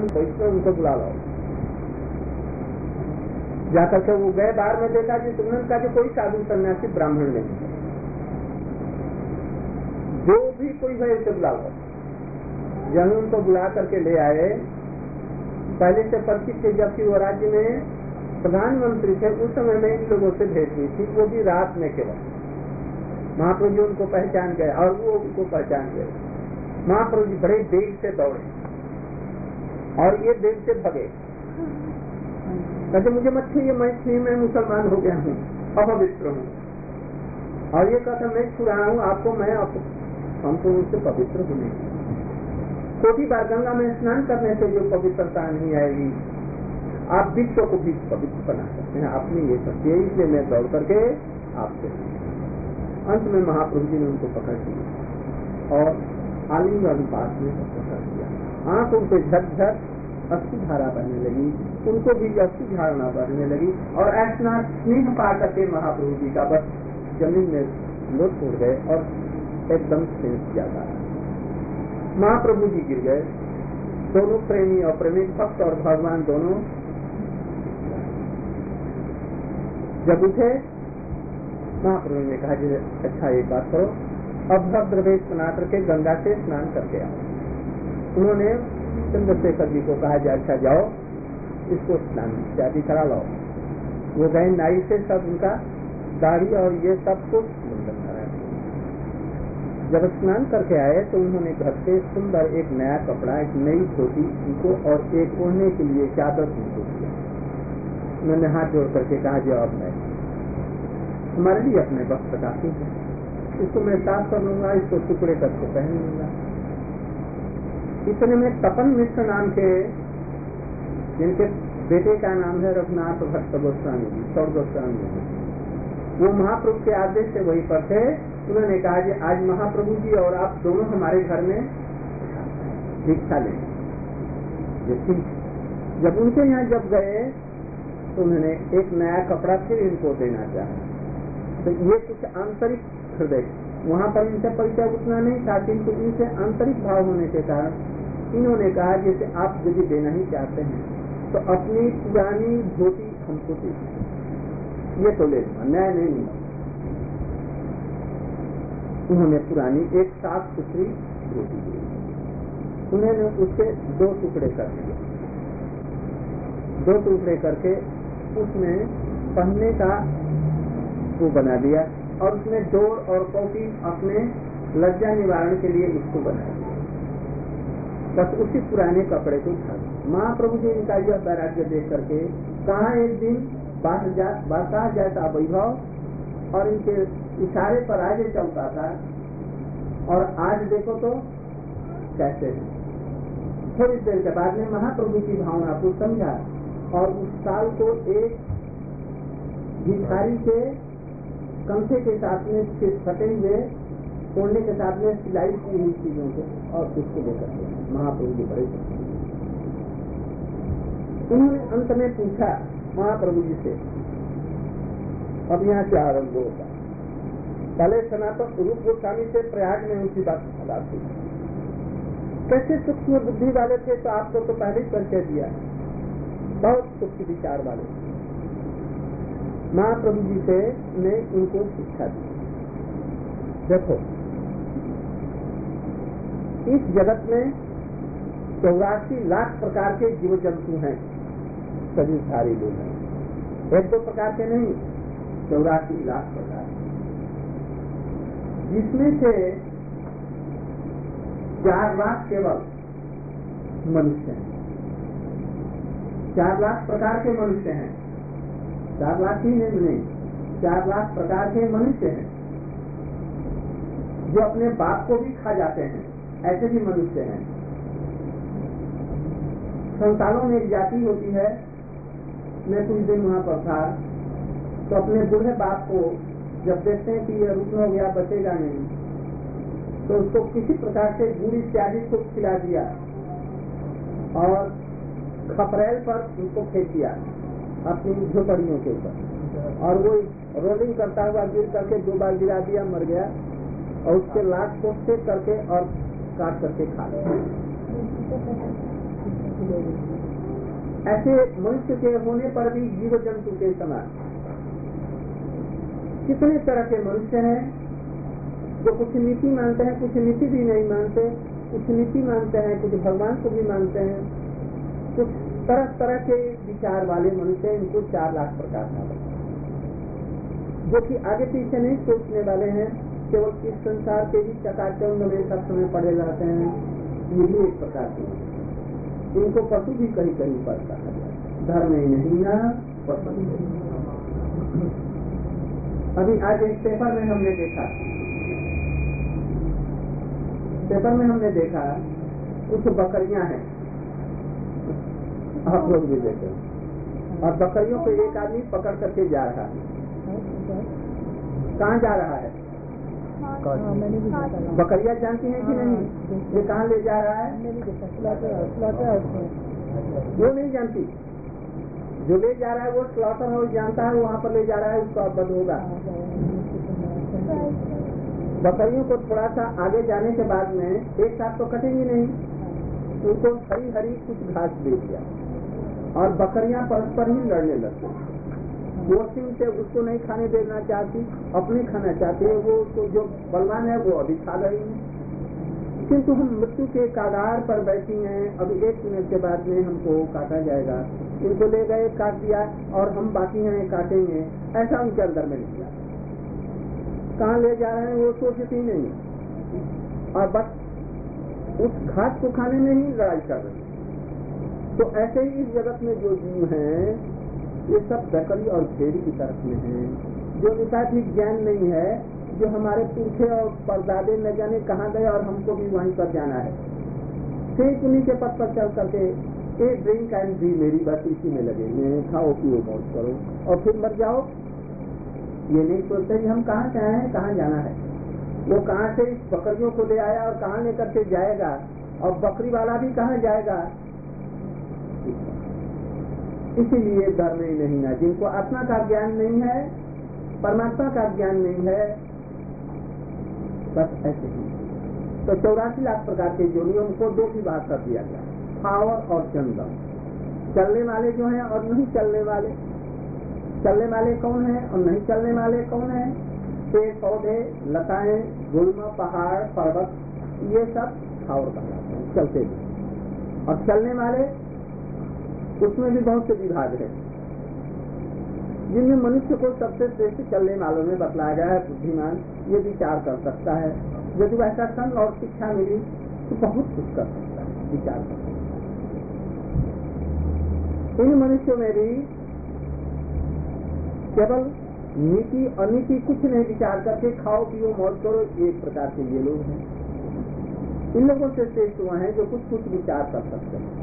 ब्राह्मण वैष्णव उनको बुला लाओ। जाकर के वो गए, बाहर में देखा कि तुमने कहा कि कोई साधु सन्यासी ब्राह्मण नहीं, जो भी कोई है उसे बुला लो। जब उनको बुला करके ले आए, पहले से परिचित थे, जबकि वो राज्य में प्रधानमंत्री थे, उस समय में इन लोगों से भेंट हुई थी, वो भी रात में केवल। महाप्रभु जी उनको पहचान गए और वो उनको पहचान गए। महाप्रभु जी बड़े देर से दौड़े और ये देर से भगे, कहते मुझे मत छूइए, मैं मुसलमान हो गया हूँ, अपवित्र हूँ। और ये कहता मैं छू रहा हूँ आपको, मैं संपूर्ण रूप से पवित्र हूँ। कोटि बार गंगा में स्नान करने से जो पवित्रता नहीं आएगी, आप विश्व को भी पवित्र बना सकते हैं। आपने ये सत्य, इसलिए मैं दौड़ करके आपसे। अंत में महाप्रभु जी ने उनको पकड़ लिया और आलिंगन पास में पकड़ दिया। आंख उनसे झकझक अस्थि धारा बहने लगी, उनको भी अस्थि धारणा बढ़ने लगी और ऐसा स्नेह पा करके महाप्रभु जी का बस जमीन में लोट उड़ गए और एकदम से ज्यादा महाप्रभु जी गिर गए। दोनों प्रेमी और प्रेमी भक्त और भगवान दोनों जब उठे, महाप्रभु ने कहा कि अच्छा एक बात करो, अभद्र वेश बना करके गंगा से स्नान करके आओ। उन्होंने चंद्रशेखर जी को कहा अच्छा जाओ इसको स्नान इत्यादि करा लाओ। वो गए, नाई से सब उनका दाढ़ी और ये सब कुछ मुंडन कराया। जब स्नान करके आए तो उन्होंने घर से सुंदर एक नया कपड़ा, एक नई धोती उनको और एक ओढ़ने के लिए चादर उनको दिया। उन्होंने हाथ जोड़ करके कहा जो अब मैं हमारे लिए अपने वस्त्र काफी है, इसको मैं साफ कर लूंगा, इसको टुकड़े करके पहन लूंगा। इतने में तपन मिश्र नाम के, जिनके बेटे का नाम है रघुनाथ भट्ट गोस्वामी जी, सौर गोस्वामी जी, वो महाप्रभु के आदेश से वही पर थे। उन्होंने कहा कि आज महाप्रभु जी और आप दोनों हमारे घर में दीक्षा लें। जब उनके यहाँ जब गए तो उन्होंने एक नया कपड़ा फिर इनको देना चाहा। तो ये कुछ आंतरिक हृदय, वहाँ पर इनसे परिचय उतना नहीं था, किंतु इनसे आंतरिक भाव होने के कारण इन्होंने कहा जैसे आप यदि देना ही चाहते हैं तो अपनी पुरानी धोती हमको दीजिए, ये तो ले नया नहीं। उन्होंने पुरानी एक साफ सुथरी धोती दी, उन्होंने उसके 2 टुकड़े कर दिए, 2 टुकड़े करके उसमें पहनने का वो बना दिया और उसमें डोर और कॉपी अपने लज्जा निवारण के लिए उसको बना दिया। बस उसी पुराने कपड़े को उठा दिया। महाप्रभु जी इनका यह वैराग्य देख करके कहा एक दिन बादशाह जैसा वैभव और इनके इशारे पर आगे चलता था और आज देखो तो कैसे है। थोड़ी देर के बाद में महाप्रभु की भावना को समझा और उस साल को एक भिखारी के कंधे के साथ में फटे हुए तोड़ने के साथ में सिलाई की हुई चीजों को और उसको लेकर महाप्रभु जी बड़े। उन्होंने अंत में पूछा महाप्रभु जी से, अब यहाँ क्या आरंभ होगा। पहले सनातन रूप गोस्वामी से प्रयाग में उनकी बात हुई, कैसे सूक्ष्म बुद्धि वाले थे तो आपको तो पहले ही परिचय दिया, बहुत सूक्ष्म विचार वाले। महाप्रभु जी से ने उनको शिक्षा दी। देखो इस जगत में 84 लाख प्रकार के जीव जंतु हैं, सभी सारे लोग हैं, 1-2 प्रकार के नहीं, 84 लाख प्रकार, जिसमें से 4 लाख केवल मनुष्य हैं। 4 लाख प्रकार के मनुष्य हैं, 4 लाख ही नहीं, 4 लाख प्रकार के मनुष्य हैं जो अपने बाप को भी खा जाते हैं, ऐसे भी मनुष्य हैं। संसारों में एक जाति होती है, मैं कुछ दिन वहाँ पर था तो अपने बूढ़े बाप को जब देखते हैं कि यह रुकन हो गया, बचेगा नहीं, तो उसको किसी प्रकार से गुड़ इत्यादि को खिला दिया और खपरेल पर उसको फेंक दिया अपनी झोपड़ियों के ऊपर, और वो रोलिंग करता हुआ गिर करके 2 बार गिरा दिया, मर गया, और उसके लाश को सेक करके और काट करके खा लिया। ऐसे मनुष्य के होने पर भी जीव जंतु के समान कितने तरह के मनुष्य हैं जो कुछ नीति मानते हैं, कुछ नीति भी नहीं मानते, कुछ नीति मानते हैं, कुछ भगवान को भी मानते हैं, कुछ तरह तरह के विचार वाले मनुष्य। इनको 4 लाख प्रकार का जो कि आगे पीछे नहीं सोचने वाले हैं, केवल इस संसार के ही चकाचौंध में सब समय पड़े रहते हैं। ये भी एक प्रकार के इनको पशु भी कहीं कहीं पड़ता है। धर्म ही नहीं ना पशु। अभी आज एक पेपर में हमने देखा कुछ बकरियां हैं, आप लोग भी देखे, और बकरियों को एक आदमी पकड़ करके जा रहा है। कहाँ जा रहा है? बकरियां जानती हैं कि नहीं? ये कहाँ ले जा रहा है? वो नहीं जानती। जो ले जा रहा है वो स्लॉटर हाउस जानता है, वहाँ पर ले जा रहा है, उसको अवगत होगा। बकरियों को थोड़ा सा आगे जाने के बाद में एक साथ तो कटेंगी नहीं, उनको हरी हरी कुछ घास दे दिया और बकरियां परस्पर ही लड़ने लगती। वो सिंह से उसको नहीं खाने देना चाहती, अपने खाना चाहती है। वो उसको जो बलवान है वो अभी खा रही है, किंतु हम मृत्यु के कागार पर बैठी हैं। अभी 1 मिनट के बाद में हमको काटा जाएगा। इनको ले गए, काट दिया, और हम बाकी हैं काटेंगे, ऐसा उनके अंदर में निकला। कहाँ ले जा रहे हैं वो सोचती नहीं, और बस उस घास को खाने में ही लड़ाई कर रहे हैं। तो ऐसे ही इस जगत में जो जीव हैं ये सब बकरी और भेड़ी की तरफ में हैं, जो निताधिक ज्ञान नहीं है, जो हमारे पुरखे और परदादे न जाने कहाँ गए और हमको भी वहीं पर जाना है। ठीक उन्हीं के पथ पर चल करके ए ड्रिंक एंड ड्री, मेरी बस इसी में लगे, मैं खाओ पियो मौज करो और फिर मर जाओ। ये नहीं सोचते कि हम कहाँ से आए हैं, कहाँ जाना है। वो कहाँ से इस बकरियों को ले आया और कहाँ लेकर के जाएगा, और बकरी वाला भी कहाँ जाएगा। इसीलिए धर्म ही नहीं ना, जिनको आत्मा का ज्ञान नहीं है, परमात्मा का ज्ञान नहीं है, बस ऐसे ही। तो 84 लाख प्रकार के योनियों को 2 ही बात कर दिया गया, पावर और चंदन। चलने वाले जो हैं और नहीं चलने वाले। चलने वाले कौन है और नहीं चलने वाले कौन है? पेड़ पौधे, लताएं, गुल्म, पहाड़, पर्वत, ये सब पावर कहलाते हैं, चलते हैं। और चलने वाले, उसमें भी बहुत से विभाग है, जिनमें मनुष्य को सबसे श्रेष्ठ चलने वालों में बतलाया गया है। बुद्धिमान ये विचार कर सकता है, यदि वैसा संग और शिक्षा मिली तो बहुत कुछ कर सकता है, विचार कर सकता है। इन मनुष्यों में भी केवल नीति अनीति कुछ नहीं विचार करके खाओ पियो मौज करो, एक प्रकार के ये लोग हैं। इन लोगों से श्रेष्ठ हुआ है जो कुछ कुछ विचार कर सकते हैं।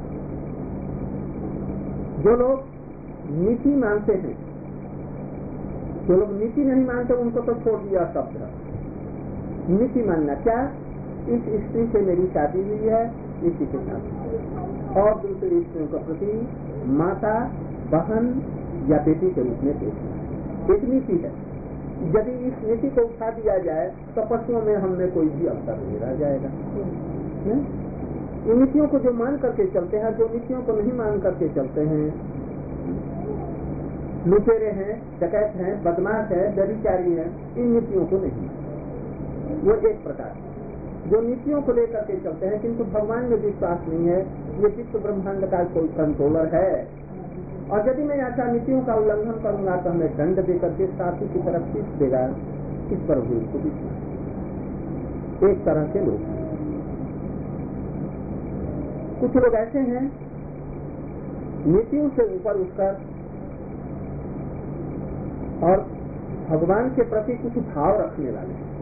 जो लोग नीति मानते हैं, जो लोग नीति नहीं मानते उनको तो छोड़ दिया शब्द। नीति मानना क्या? इस स्त्री से मेरी शादी हुई है, इसी के साथ, और दूसरी स्त्रियों के प्रति माता, बहन या बेटी के रूप में पेश है। एक नीति है। यदि इस नीति को उठा दिया जाए तो पशुओं में हमने कोई भी अंतर नहीं रह जाएगा। इन नीतियों को जो मान करके चलते हैं, जो नीतियों को नहीं मान करके चलते हैं, लुटेरे हैं, डकैत हैं, बदमाश है, व्यभिचारी है, इन नीतियों को नहीं। वो एक प्रकार जो नीतियों को लेकर के चलते हैं किंतु भगवान में विश्वास नहीं है, ये विश्व ब्रह्मांड का कोई कंट्रोलर है, और यदि मैं ऐसा नीतियों का उल्लंघन करूंगा तो हमें दंड देकर के साथी की तरफ खींच देगा। इस पर भी उसको विश्वास। एक तरह के लोग, कुछ लोग ऐसे हैं नीतियों से ऊपर उठकर और भगवान के प्रति कुछ भाव रखने वाले हैं।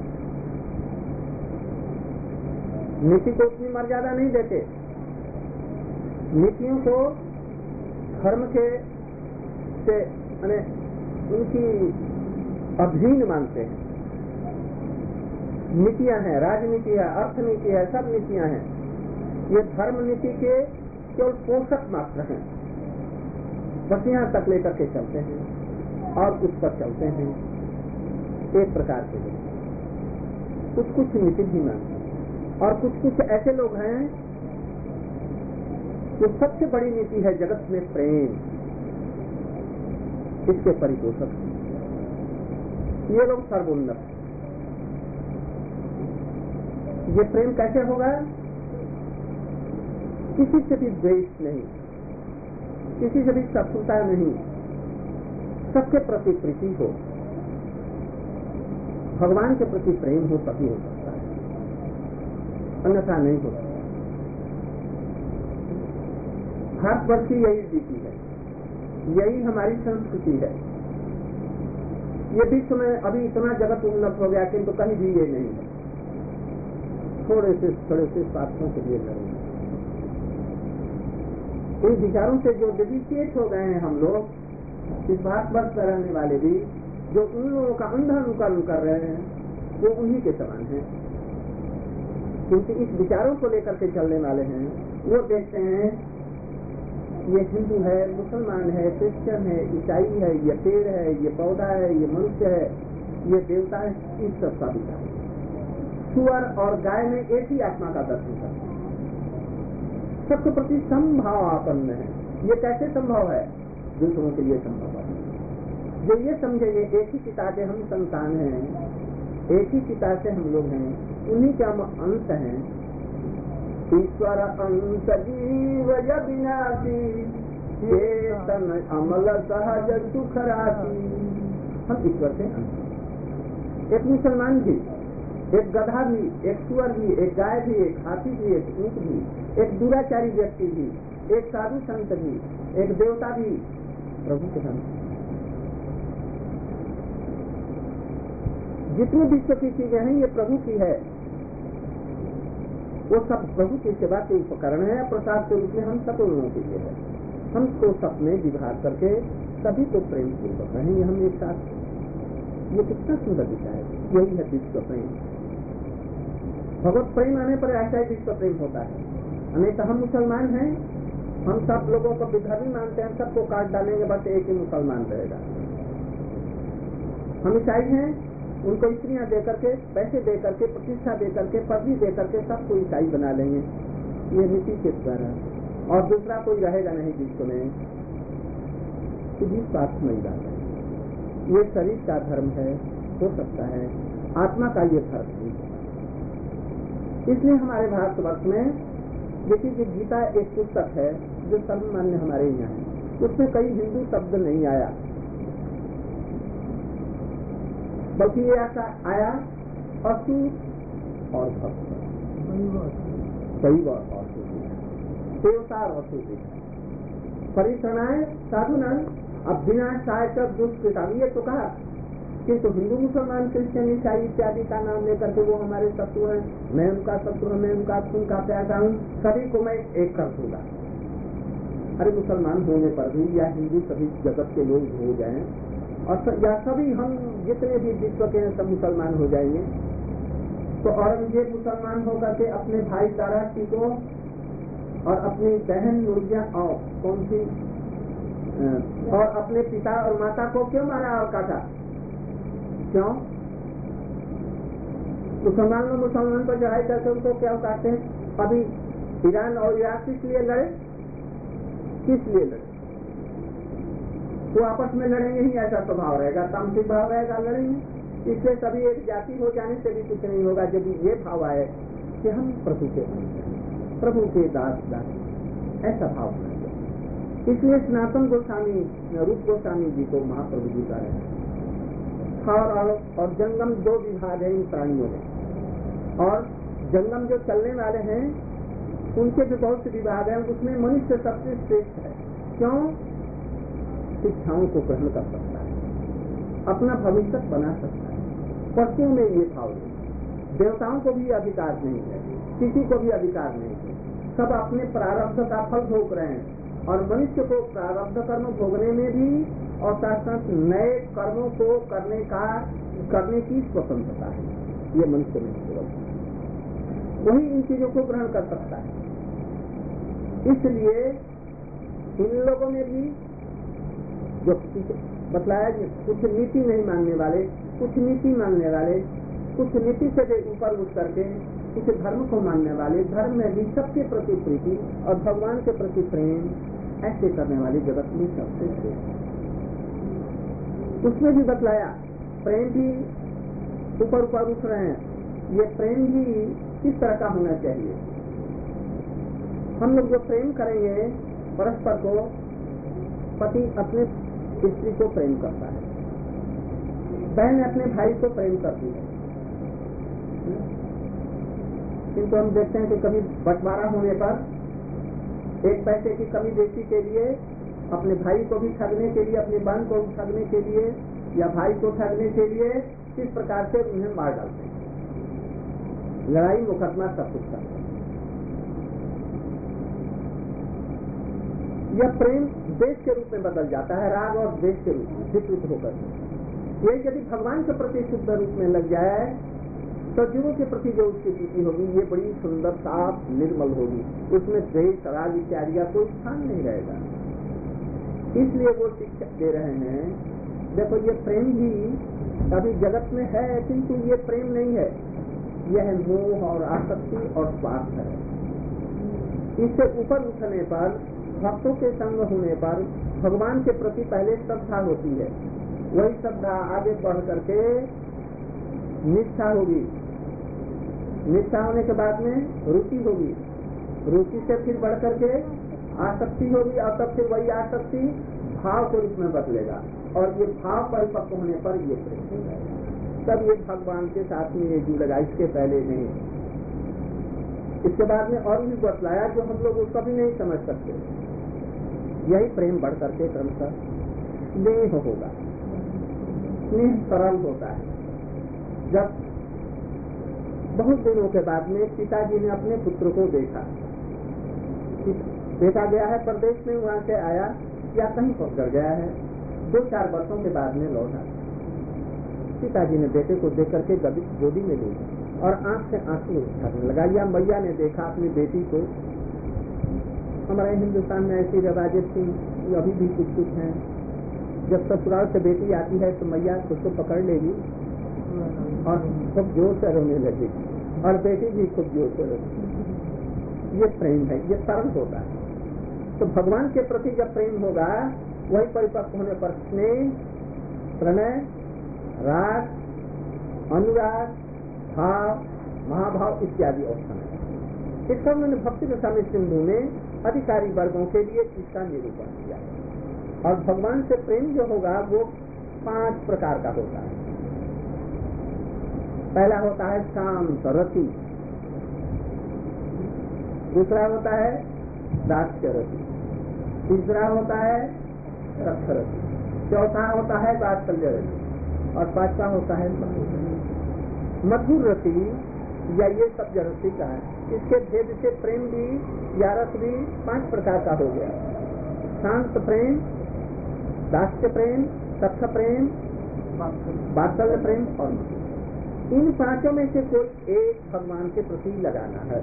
नीति को उतनी मर्यादा नहीं देते, नीतियों को धर्म के से उनकी अधीन मानते हैं। नीतियां हैं, राजनीति है, अर्थनीति है, सब नीतियां हैं। ये धर्म नीति के केवल पोषक मात्र हैं, बस यहाँ तक लेकर के चलते हैं और उस पर चलते हैं। एक प्रकार के लोग कुछ कुछ नीति भी मानते हैं, और कुछ कुछ ऐसे लोग हैं जो सबसे बड़ी नीति है जगत में प्रेम, इसके परिपोषक ये लोग सर्वोन्नत। ये प्रेम कैसे होगा? किसी से भी द्वेष नहीं, किसी से भी शत्रुता नहीं, सबके प्रति प्रीति हो, भगवान के प्रति प्रेम हो तभी हो सकता है, अन्यथा नहीं हो सकता। भारतवर्ष की यही रीति है, यही हमारी संस्कृति है। ये विश्व में अभी इतना जगत उन्नत हो गया किंतु कहीं भी ये नहीं है, थोड़े से स्वार्थों के लिए लड़ेंगे। इन विचारों से जो डेडिकेट हो गए हैं हम लोग, इस भारतवर्ष में रहने वाले भी, जो उन लोगों का अंधा अनुकरण कर रहे हैं, वो उन्हीं के समान हैं। क्योंकि इस विचारों को लेकर के चलने वाले हैं, वो देखते हैं ये हिंदू है, मुसलमान है, क्रिश्चियन है, ईसाई है, ये पेड़ है, ये पौधा है, ये मनुष्य है, ये देवता है, इस सब का विचार। सुअर और गाय में एक ही आत्मा का दर्शन करते हैं, सबके प्रति समभाव आपन्न है। ये कैसे संभव है? दूसरों के लिए संभव है। जो ये समझेंगे एक ही पिता के हम संतान हैं, एक ही पिता से हम लोग हैं, उन्हीं के हम अंश हैं। ईश्वर अंश जीव विनाशी, चेतन अमल सहज सुख राशि। हम ईश्वर से अंश। एक मुसलमान भी, एक गधा भी, एक सुअर भी, एक गाय भी, एक हाथी भी, एक ऊंट भी, एक दुराचारी व्यक्ति भी, एक साधु संत भी, एक देवता भी प्रभु के अंश। जितनी विश्व की चीजें हैं ये प्रभु की है, वो सब प्रभु की सेवा के उपकरण है। प्रसाद के रूप में हम सब लोगों के लिए है। हमको सब में विभाग करके सभी को प्रेम पूर्वक रहेंगे हम एक साथ। ये कितना सुंदर दिशा है। यही है विश्व प्रेम। भगवत प्रेम आने पर ऐसा ही विश्व प्रेम होता है। नहीं तो हम मुसलमान हैं, हम सब लोगों को विधर्मी मानते हैं, सबको काट डालेंगे, बस एक ही मुसलमान रहेगा। हम ईसाई हैं, उनको स्त्रियां दे करके, पैसे दे करके, प्रतिष्ठा दे करके, पदवी दे करके सबको ईसाई बना लेंगे। ये नीति के द्वारा, और दूसरा कोई रहेगा नहीं विश्व में, किसी स्वार्थ नहीं रहता। ये शरीर का धर्म है, हो सकता है, आत्मा का ये धर्म नहीं। इसलिए हमारे भारतवर्ष में देखिए कि गीता एक पुस्तक है जो सर्वमान्य हमारे यहाँ है, उसमें कई हिंदू शब्द नहीं आया, बल्कि ये ऐसा आया असुर और भक्त, शैव और देवता और असुर, परिश्रणाय साधुनां अभ्विनाशाय च दुष्कृताम। ये तो कहा कि तो हिंदू मुसलमान क्रिश्चियन ईसाई इत्यादि का नाम लेकर के वो हमारे शत्रु हैं, मैं उनका शत्रु हूँ, मैं उनका खून का प्यासा हूँ, सभी को मैं एक कर दूंगा। अरे मुसलमान होने पर भी या हिंदू सभी जगत के लोग हो जाएं और या सभी हम जितने भी विश्व के हैं सब मुसलमान हो जाएंगे, तो औरंगजेब मुसलमान होकर के अपने भाई ताराशी को और अपनी बहन नूरजहां और कौन सी और अपने पिता और माता को क्यों मारा और काटा? क्यों? मुसलमान लोग मुसलमान पर चढ़ाई करके उनको क्या काटते हैं? अभी ईरान और इराक किस लिए लड़े? किस लिए लड़े? वो आपस में लड़ेंगे ही, ऐसा स्वभाव रहेगा, तामसिक भाव रहेगा, लड़ेंगे। इसलिए सभी एक जाति हो जाने से भी कुछ नहीं होगा। जब ये भाव आए कि हम प्रभु के प्रभु के दास दासी, ऐसा भाव होना चाहिए। इसलिए सनातन गोस्वामी, रूप गोस्वामी जी को महाप्रभु जी का है। और जंगम दो विभाग है इन प्राणियों में, और जंगम जो चलने वाले हैं उनके भी बहुत से विभाग हैं। उसमें मनुष्य सबसे श्रेष्ठ है। क्यों? शिक्षाओं को ग्रहण कर सकता है, अपना भविष्य बना सकता है। पशुओं में ये भाव नहीं, देवताओं को भी अधिकार नहीं है, किसी को भी अधिकार नहीं है। सब अपने प्रारब्ध का फल भोग रहे हैं, और मनुष्य को प्रारब्ध कर्म भोगने में भी और साथ साथ नए कर्मों को करने की स्वतंत्रता है। ये मनुष्य में केवल वही इन चीजों को ग्रहण कर सकता है। इसलिए इन लोगों ने भी जो बतलाया कि कुछ नीति नहीं मानने वाले, कुछ नीति मानने वाले, कुछ नीति से ऊपर उठ करके इस धर्म को मानने वाले, धर्म में भी सबके प्रति प्रीति और भगवान के प्रति प्रेम ऐसे करने वाले जगत में सबसे श्रेष्ठ। उसमें भी बतलाया प्रेम भी ऊपर ऊपर उठ रहे हैं, ये प्रेम भी किस तरह का होना चाहिए। हम लोग जो प्रेम करेंगे परस्पर को, पति अपने स्त्री को प्रेम करता है, बहन अपने भाई को प्रेम करती है, किंतु हम देखते हैं कि कभी बंटवारा होने पर एक पैसे की कमी बेची के लिए अपने भाई को भी ठगने के लिए, अपनी बहन को भी ठगने के लिए या भाई को ठगने के लिए किस प्रकार से उन्हें मार डालते हैं, लड़ाई मुकदमा सब कुछ करते हैं। यह प्रेम द्वेष के रूप में बदल जाता है, राग और द्वेष के रूप में विकृत होकर। ये यदि भगवान के प्रति शुद्ध रूप में लग जाए तो जीवों के प्रति जो उसकी प्रीति होगी ये बड़ी सुंदर, साफ, निर्मल होगी, उसमें द्वेष, राग इत्यादि का कोई स्थान नहीं रहेगा। इसलिए वो शिक्षा दे रहे हैं, देखो ये प्रेम भी अभी जगत में है, किंतु ये प्रेम नहीं है, यह मोह और आसक्ति और स्वार्थ है। इससे ऊपर उठने पर, भक्तों के संग होने पर भगवान के प्रति पहले श्रद्धा होती है, वही श्रद्धा आगे बढ़ करके निष्ठा होगी, निष्ठा होने के बाद में रुचि होगी, रुचि से फिर बढ़ करके आसक्ति होगी, और तब फिर वही आसक्ति भाव के रूप में बदलेगा, और ये भाव परिपक्व होने पर ये प्रेम हो जाएगा। तब ये भगवान के साथ में ये जुड़ेगा, इसके पहले नहीं। इसके बाद में और भी बतलाया जो हम लोग उसका भी नहीं समझ सकते। यही प्रेम बढ़ करके क्रमशः स्नेह होगा, स्नेह सरल होता है। जब बहुत दिनों के बाद में पिताजी ने अपने पुत्र को देखा गया है प्रदेश में, वहां से आया या कहीं पकड़ गया है, 2-4 वर्षों के बाद में लौटा। पिताजी ने बेटे को देख करके गोदी में ली और आंख से आंसू छाने लगा। या मैया ने देखा अपनी बेटी को, हमारे हिंदुस्तान में ऐसी रवाजें थी, अभी भी कुछ कुछ हैं, जब ससुराल से बेटी आती है तो मैया उसको पकड़ लेगी और खूब जोर से रोने लगेगी, और बेटी भी खूब जोर से रोती। ये प्रेम है, ये सरल होता है। तो भगवान के प्रति जब प्रेम होगा, वही परिपक्व होने पर स्नेह, प्रणय, राग, अनुराग, भाव, महाभाव इत्यादि अवस्थाएं। इसका उन्होंने भक्ति रसामृत सिंधु में अधिकारी वर्गों के लिए इसका निरूपण किया। और भगवान से प्रेम जो होगा वो 5 प्रकार का होता है। पहला होता है शांत रति, दूसरा होता है दास्य रति, तीसरा होता है रक्ष रति, चौथा होता है वात्सल्य रति, और 5वां होता है मधुर रति, या ये सब रति का है। इसके भेद से प्रेम भी या रस भी 5 प्रकार का हो गया। शांत प्रेम, दास्य प्रेम, सख्त प्रेम, वात्सल्य प्रेम और मधुर। इन 5 में से कोई एक भगवान के प्रति लगाना है।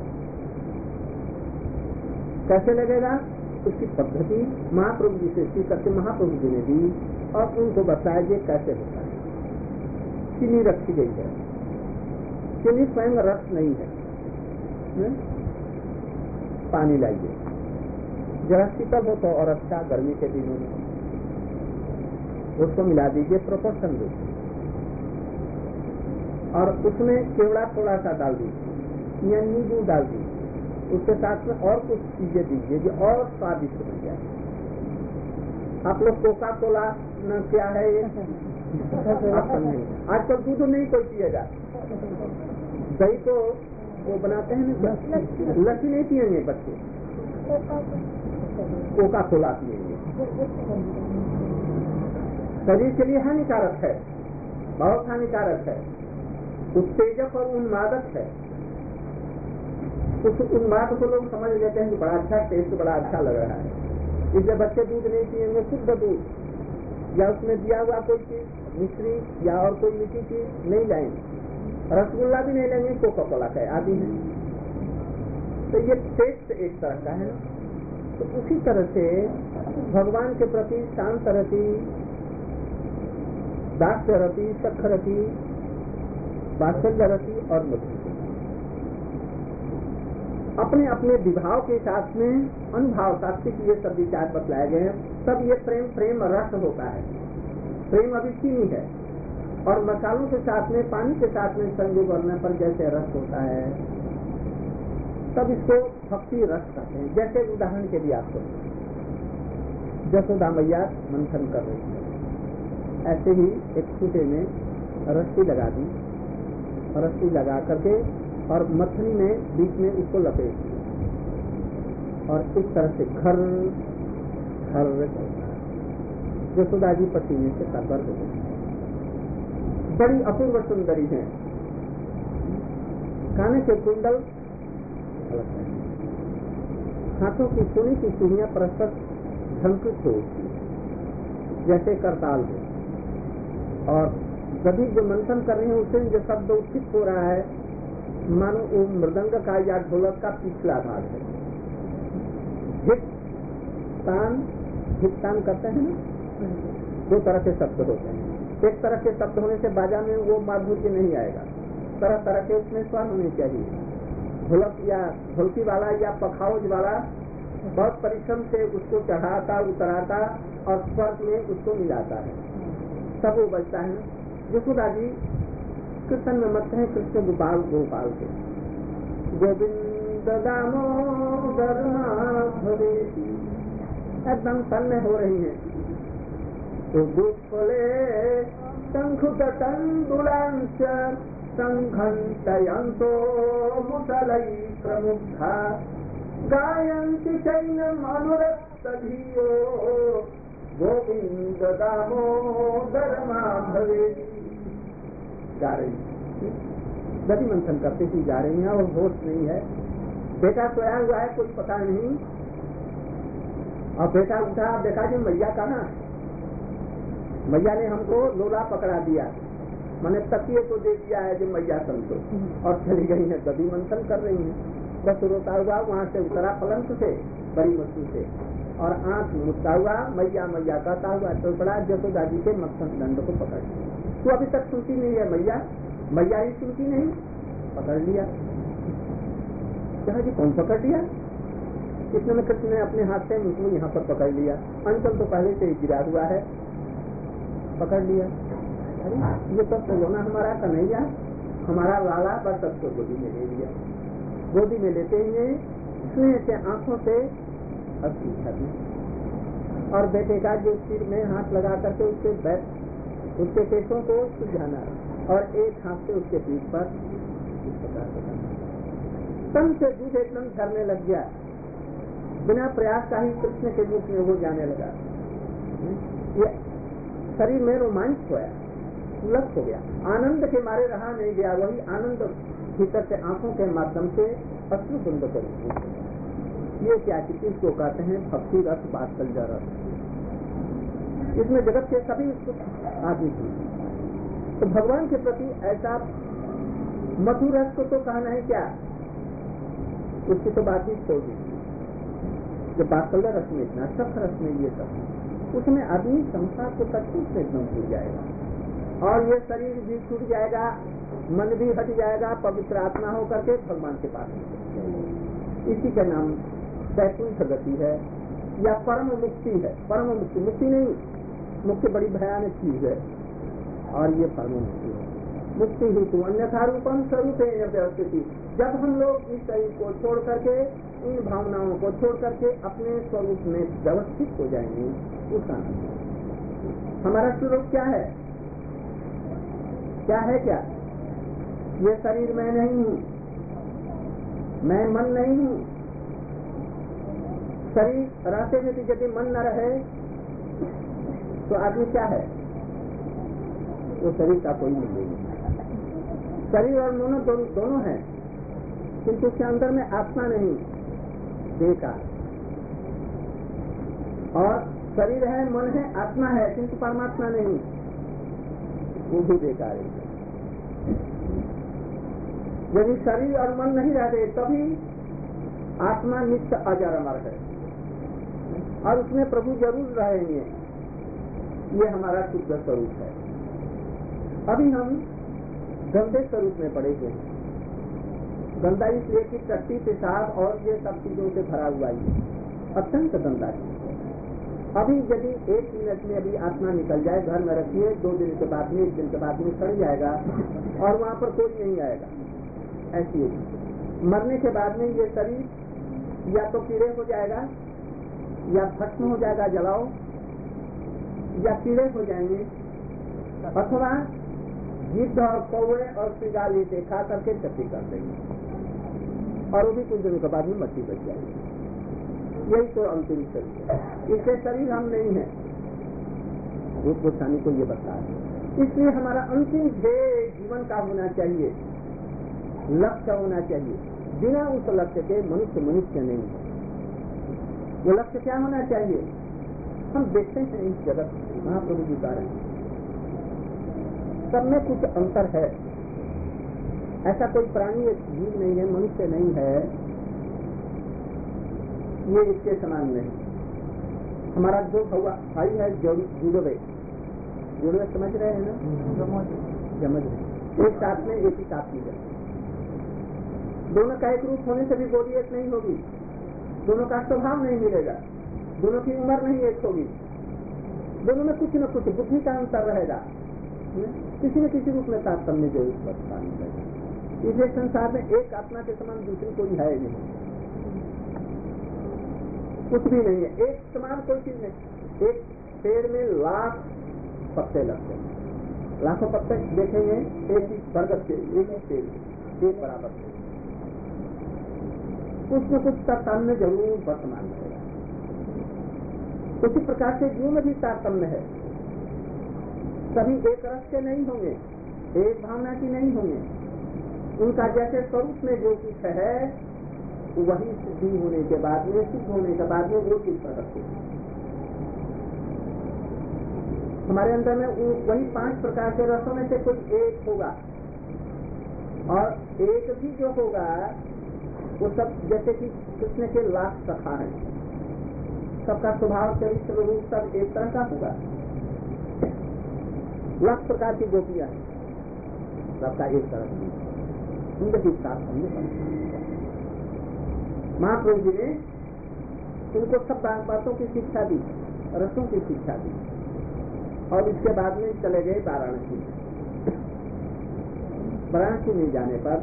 कैसे लगेगा? उसकी पद्धति महाप्रभु जी से करके महाप्रभु जी ने दी और उनको बताया ये कैसे होता है। चीनी रखी गई है, चीनी स्वयं रस नहीं है, पानी लाइए, जरा शीतल हो तो और अच्छा, गर्मी के दिनों में उसको मिला दीजिए प्रोपोर्शन रूप, और उसमें केवड़ा थोड़ा सा डाल दीजिए या नींबू डाल दीजिए, उसके साथ में और कुछ चीजें दीजिए जो और स्वादिष्ट बन जाए। आप लोग कोका कोला न क्या है ये आप समझेंगे। आजकल दूध नहीं कोई पिएगा, दही तो वो बनाते हैं ना, लस्सी नहीं पिएंगे बच्चे, कोका कोला पिएंगे। शरीर के लिए हानिकारक है, बहुत हानिकारक है, उत्तेजक और उन्मादक है। उस उन्माद को लोग समझ लेते हैं कि बड़ा अच्छा टेस्ट, बड़ा अच्छा लग रहा है, इसलिए बच्चे दूध नहीं पिएंगे। शुद्ध दूध या उसमें दिया हुआ कोई चीज, मिश्री या और कोई मीठी चीज नहीं लाएंगे, रसगुल्ला भी नहीं लेंगे, कोका कोला का आदि है। तो ये टेस्ट एक तरह का है ना। तो उसी तरह से भगवान के प्रति शांत रति, दास्य रति, सख्त रति, वात्सल्य रति और मधुर, अपने अपने विभाव के साथ में अनुभाव सात्विक ये सब विचार बतलाए गए हैं। तब ये प्रेम प्रेम रस होता है। प्रेम अभी चीनी है और मसालों के साथ में पानी के साथ में संयोग करने पर जैसे रस होता है, तब इसको भक्ति रस कहते हैं। जैसे उदाहरण के लिए आपको यशोदा मैया मंथन कर रही है, ऐसे ही एक खूटे में रस्सी लगा दी, रस्सी लगा करके और मथनी में बीच में उसको लपेट दी और इस तरह से घर घर यशोदा जी पसीने से तरबर हो गई। बड़ी अपूर्व सुंदरी है, काने के कुंडल, हाथों की सोने की चूड़ियां परस्पर झंकृत हो जैसे करताल हो, और सभी जो मंथन कर रहे हैं उससे जो शब्द उचित हो रहा है मानो वो मृदंग का या ढोलक का पिछला भाग है। हित तान करते हैं ना, दो तरह के शब्द होते हैं। एक तरह के शब्द होने से बाजा में वो माधुर्य नहीं आएगा, तरह तरह के उसमें स्वर होने चाहिए। ढोलक या ढोलकी वाला या पखाउज वाला बहुत परिश्रम से उसको चढ़ाता उतराता और स्वर में उसको मिलाता है, तब वो बजता है। यशोदा जी कृष्ण में मत है, कृष्ण गोपाल गोपाल के गोविंद दामोदर एकदम तन्मय हो रही है। तो दुष्फले शंखुतंदुलांच संघंतयन्तो मुसलै प्रमुग्धा गायन्ति चैनम् अनुरक्तधियो गोविंद दामोदर भवेत्। गा रही गति मंथन करते हुए जा रही है और होश नहीं है। बेटा सोया हुआ है, कुछ पता नहीं, और बेटा उठा, देखा जी मैया का ना, मैया ने हमको लोला पकड़ा दिया, मैंने तकिए को दे दिया है जो मैया समझो, और चली गई है। गति मंथन कर रही है। बस रोता हुआ वहाँ से उतरा पलंग से, बड़ी वस्तु से, और आंख मुद्दा हुआ, मैया मैया कहता हुआ चल पड़ा। यशोदा जी के मक्खन दंड को पकड़ लिया। तो अभी तक सुनती नहीं है मैया, मैया ही सुनती नहीं, पकड़ लिया। कहा जी कौन पकड़ लिया? इतने में कृष्ण ने अपने हाथ से मुझको यहाँ पर पकड़ लिया। अंचल तो पहले से ही गिरा हुआ है, पकड़ लिया। अरे ये सब तो होना हमारा कन्हैया, हमारा लाला, बस सबको गोदी में ले लिया। गोदी में लेते ही स्नेह से आंखों से हंसी छाती, और बेटे का जो सिर में हाथ लगा करके उसके केशों को सुझाना, और एक हाथ से उसके पीठ पर इस प्रकार से तन से दूध एकदम झरने लग गया। बिना प्रयास का ही कृष्ण के रूप में वो जाने लगा। ये शरीर में रोमांच होया, उलट हो गया, आनंद के मारे रहा नहीं गया। वही आनंद भीतर से आंखों के माध्यम से अश्रु बंद कर, ये क्या चीज को कहते हैं भक्ति रस वात्सल्य रस। इसमें जगत के सभी आदमी तो भगवान के प्रति ऐसा मधुर रस को तो कहना है क्या, उसकी तो बात ही छोड़ दी। जो वात्सल्य रस में इतना, सख रस में ये सब, उसमें आदमी संसार को तत्व से एकदम भूल जाएगा, और ये शरीर भी छूट जाएगा, मन भी हट जाएगा, पवित्र आत्मा होकर के भगवान के पास में। इसी का नाम वैकुंठ गति है या परम मुक्ति है। परम मुक्ति, मुक्ति नहीं, मुक्ति बड़ी भयानक चीज है, और ये परम मुक्ति है। मुक्ति ही तो अन्यथा रूपम स्वरूप है। जब हम लोग इस शरीर को छोड़ करके, इन भावनाओं को छोड़ करके अपने स्वरूप में व्यवस्थित हो जाएंगे, उसका हमारा स्वरूप क्या है? क्या है? क्या ये शरीर मैं नहीं हूँ, मैं मन नहीं हूँ। शरीर रहते हुए भी यदि मन न रहे तो आदमी क्या है? वो शरीर का कोई नहीं है। शरीर और मन दोनों हैं, किंतु उसके अंदर में आत्मा नहीं, बेकार। और शरीर है, मन है, आत्मा है, किंतु परमात्मा नहीं, वो भी बेकार है। यदि शरीर और मन नहीं रहते तभी आत्मा नित्य अजर अमर है, और उसमें प्रभु जरूर रहेंगे। ये हमारा शुद्ध स्वरूप है। अभी हम गंदे स्वरूप में पड़े हुए हैं। गंदा इसलिए कि टट्टी पेशाब और ये सब चीजों से भरा हुआ ही अत्यंत गंदा है। अभी यदि 1 मिनट में अभी आत्मा निकल जाए, घर में रखिए, 2 दिन के बाद में 1 दिन के बाद में सड़ जाएगा और वहां पर कोई नहीं आएगा। ऐसी होगी। मरने के बाद में ये शरीर या तो कीड़े हो जाएगा या भस्म हो जाएगा, जलाओ, या कीड़े हो जाएंगे, अथवा गिद्ध और कौवे और श्रृंगाली से खा करके चट्टी कर देंगे और वो भी कुछ दिनों के बाद में मट्टी बच जाएगी। यही तो अंतिम शरीर है। इससे शरीर हम नहीं है, रूप गोस्वामी को ये बता है। इसलिए हमारा अंतिम ध्येय जीवन का होना चाहिए, लक्ष्य होना चाहिए। बिना उस लक्ष्य के मनुष्य मनुष्य नहीं है। वो लक्ष्य क्या होना चाहिए? हम देखते हैं इस जगत महाप्रभु जी का सब में कुछ अंतर है। ऐसा कोई प्राणी जीव नहीं है, मनुष्य नहीं है, ये इसके समान नहीं। हमारा जो भाई है जुड़वे समझ रहे हैं ना, समझ रहे, एक साथ में एक ही साथ में जाए। दोनों का एक रूप होने से भी बोली एक नहीं होगी, दोनों का स्वभाव नहीं मिलेगा, दोनों की उम्र नहीं एक होगी, दोनों में कुछ न कुछ बुद्धि का अंतर रहेगा, किसी न किसी रूप में तारतम्य जरूर बचता है। इसलिए संसार में एक आत्मा के समान दूसरी कोई है नहीं, कुछ भी नहीं है। एक समान कोई चीज नहीं। एक पेड़ में लाख पत्ते लगते हैं, लाखों पत्ते देखेंगे, एक ही बरगद के एक ही पेड़ एक बराबर है, कुछ न कुछ तारतम्य जरूर वर्तमान रहेगा। उसी प्रकार से जीव में भी तारतम्य है। सभी एक रस के नहीं होंगे, एक भावना की नहीं होंगे। उनका जैसे स्वरूप में जो कुछ है वही सिद्धि होने के बाद में, सिद्ध होने के बाद में वो चीज प्रकट होगी। हमारे अंदर में वही 5 प्रकार के रसों में से कोई एक होगा, और एक भी जो होगा वो सब जैसे कि कृष्ण के लाख सखा है, सबका स्वभाव चरित्र रूप सब एक तरह का होगा। लाख प्रकार की गोपियां हैं, सबका एक तरह की, उनके भी साथ हमने महाप्रभु जी ने उनको सब बातों की शिक्षा दी, रसों की शिक्षा दी, और इसके बाद में चले गए वाराणसी। वाराणसी में जाने पर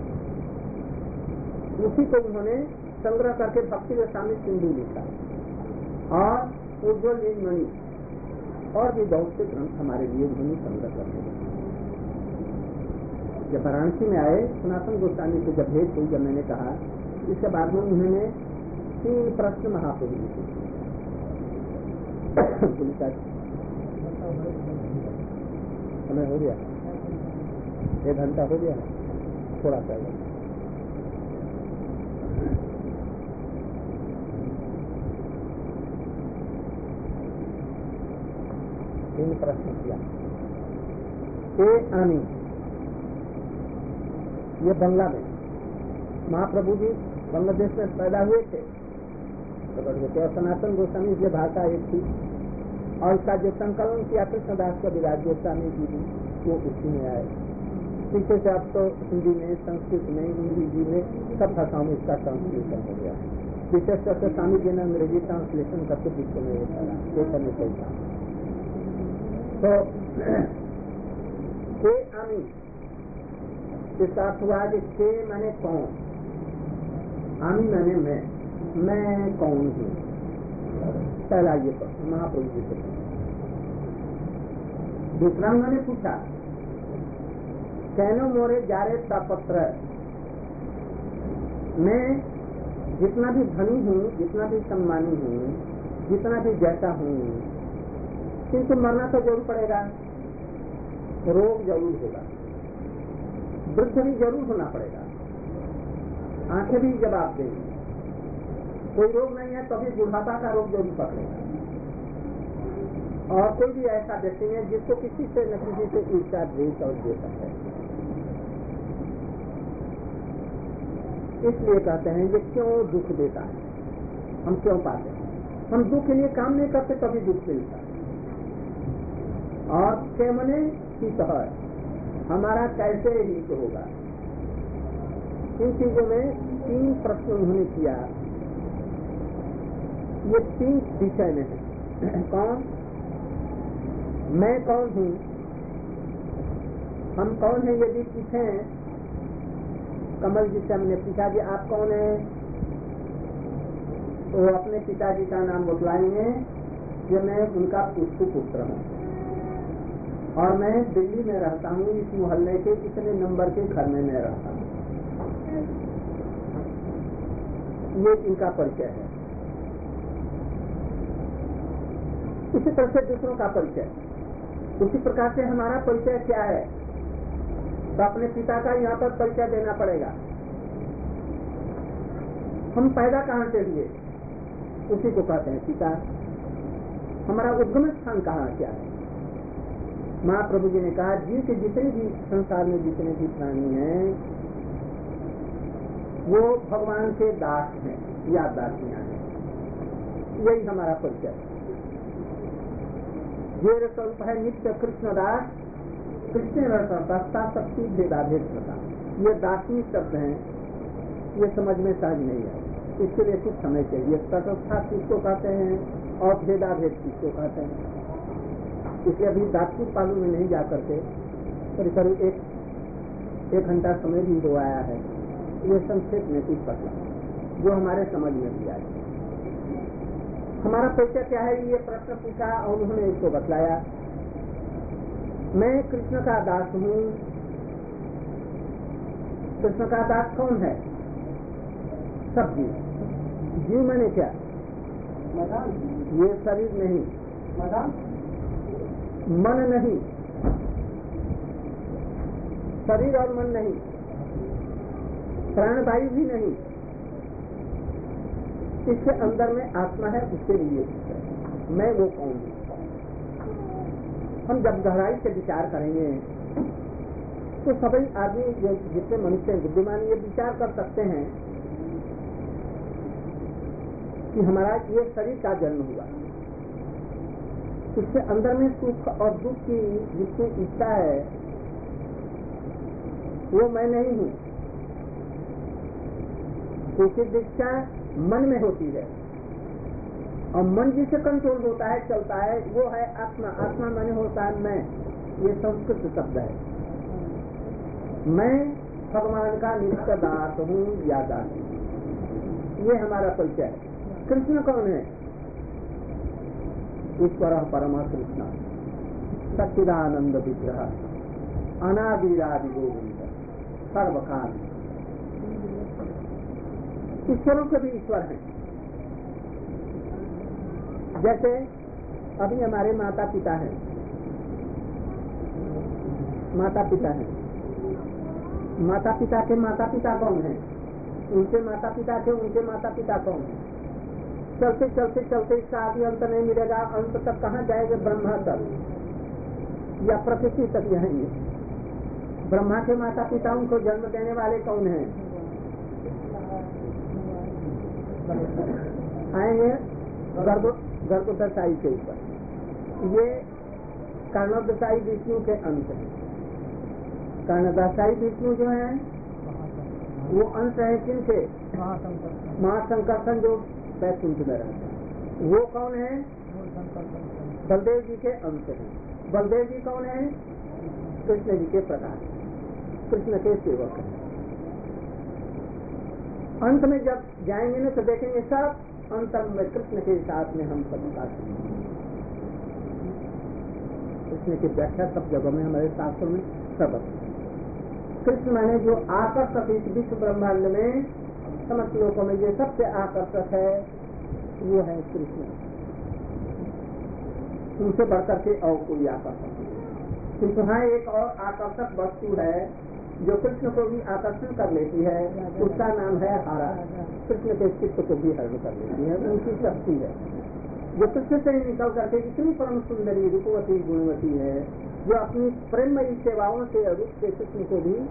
उसी को उन्होंने संग्रह करके भक्ति रसामृत सिंधु लिखा, और उज्ज्वल नीलमणि और भी बहुत से ग्रंथ हमारे लिए उन्होंने संग्रह करके दिए। जब वाराणसी में आए, सनातन गोस्वामी से जब भेंट हुई, जब मैंने कहा, इसके बाद में उन्होंने 3 प्रश्न महाप्रभु जी से समय हो गया, 1 घंटा हो गया, थोड़ा सा 3 प्रश्न किया। आनी, ये बंगला में महाप्रभु जी बांग्लादेश में पैदा हुए थे, और सनातन गोस्वामी की भाषा एक थी, और इसका जो संकलन किया कृष्णदास का विराज गोस्वामी जी ने, वो उसी में आए। पीछे से अब तो हिंदी में, संस्कृत में, अंग्रेजी में, सब भाषाओं में इसका ट्रांसलेशन हो गया। विशेषकर से स्वामी जी ने अंग्रेजी ट्रांसलेशन करके पीछे में ये करने को कहा। तो के आमी इसका अर्थ हुआ कि के माने कौन, आमी माने मैं कौन हूँ। पहला ये प्रश्न महाप्रभु जी से। दूसरा उन्होंने पूछा, कैनो मोरे जारे पत्र, मैं जितना भी धनी हूँ, जितना भी सम्मानी हूँ, जितना भी जैसा हूँ, किंतु मरना तो जरूर पड़ेगा, रोग जरूर होगा, वृद्ध भी जरूर होना पड़ेगा, आंखें भी जवाब देंगी, कोई रोग नहीं है तो भी बुढ़ापा का रोग जरूर पकड़ेगा, और कोई भी ऐसा व्यक्ति है जिसको किसी से न किसी से ईर्ष्या, द्वेष और द्वेष है। इसलिए कहते हैं ये क्यों दुख देता है, हम क्यों पाते हैं, हम दुख के लिए काम नहीं करते तभी दुख मिलता है। और के मने हित है, हमारा कैसे हित होगा, इन चीजों में 3 प्रश्न उन्होंने किया। ये 3 विषय में है। कौन? मैं कौन हूँ, हम कौन है। यदि पूछे कमल जी से, हमने पूछा कि आप कौन है, तो अपने पिताजी का नाम बतलाएंगे कि मैं उनका पुत्र हूँ और मैं दिल्ली में रहता हूँ, इस मोहल्ले के इतने नंबर के घर में मैं रहता हूँ। ये इनका परिचय है। इसी तरह से दूसरों का परिचय, उसी प्रकार से हमारा परिचय क्या है, तो अपने पिता का यहाँ पर परिचय देना पड़ेगा। हम पैदा कहाँ से हुए, उसी को कहते हैं पिता। हमारा उद्गम स्थान कहाँ क्या है। महाप्रभु जी ने कहा, जीव के जितने भी संसार में जितने भी प्राणी हैं वो भगवान के दास हैं या दासियां हैं। यही हमारा परिचय है। ये स्वरूप है नित्य कृष्ण दास, कृष्ण रसता शक्ति भेदाभेद प्रता। ये दासी शब्द हैं, ये समझ में सहज नहीं है, इसके लिए कुछ समय चाहिए। तटस्था किसको कहते हैं और भेदाभेद किसको कहते हैं, इसलिए अभी दार्शनिक पालू में नहीं जा करके करीब एक घंटा समय भी हो आया है। ये संक्षेप में कुछ बतला जो हमारे समझ में भी आए। हमारा परिचय क्या है, ये प्रश्न पूछा और उन्होंने इसको बतलाया। मैं कृष्ण का दास हूँ। कृष्ण का दास कौन है? सब जीव। जीव मैंने क्या, ये शरीर नहीं, मन नहीं, शरीर और मन नहीं, प्राणवायु भी नहीं, इसके अंदर में आत्मा है, उसके लिए मैं वो कौन हूँ। हम जब गहराई से विचार करेंगे तो सभी आदमी जितने मनुष्य बुद्धिमान ये विचार कर सकते हैं कि हमारा ये शरीर का जन्म हुआ, उसके अंदर में सुख और दुख की जितनी इच्छा है वो मैं नहीं हूँ। सुखी इच्छा मन में होती है और मन जिसे कंट्रोल होता है, चलता है, वो है आत्मा। आत्मा माने होता है मैं। ये संस्कृत शब्द है। मैं भगवान का नित्य दास हूँ या दासी। ये हमारा परिचय है। कृष्ण कौन है? ईश्वर परमा कृष्ण सच्चिदानंद विग्रह अनादिरादि गोविंद सर्वकाल। ईश्वरों के भी ईश्वर हैं। जैसे अभी हमारे माता पिता हैं, माता पिता हैं, माता पिता के माता पिता कौन हैं? उनके माता पिता के उनके माता पिता कौन हैं? चलते चलते चलते इसका आदि अंत नहीं मिलेगा। अंत तक कहाँ जाएंगे? ब्रह्मा तक या प्रकृति तक जाएंगे। ब्रह्मा के माता पिता उनको जन्म देने वाले कौन हैं? आएंगे गर्भोदशाई के ऊपर। ये कर्णोदशाई विष्णु के अंश है। कर्णोदशाई विष्णु जो है वो अंश है किनके? महासंकर्षण जो वैकुंठ में रहता है। वो कौन है? बलदेव जी के अंश है। बलदेव जी कौन है? कृष्ण जी के प्रधान, कृष्ण के सेवक है। अंत में जब जाएंगे ना तो देखेंगे सब अंतर में कृष्ण के साथ में हम सब साथ। कृष्ण की व्याख्या सब जगह में हमारे शास्त्रों में सब। कृष्ण माने जो आकर्षक इस विश्व ब्रह्मांड में समस्त लोगों में जो सबसे आकर्षक है वो है कृष्ण। उनसे बढ़कर के और कोई आकर्षक नहीं। किंतु हाँ एक और आकर्षक वस्तु है जो कृष्ण को भी आकर्षण कर लेती है, उसका नाम है हारा। कृष्ण के चित्त को भी हरण कर लेती है, उनकी शक्ति है जो कृष्ण से निकल करके इतनी परम सुंदरी रूपवती गुणवती है, जो अपनी प्रेमयी सेवाओं से रूप से कृष्ण को भी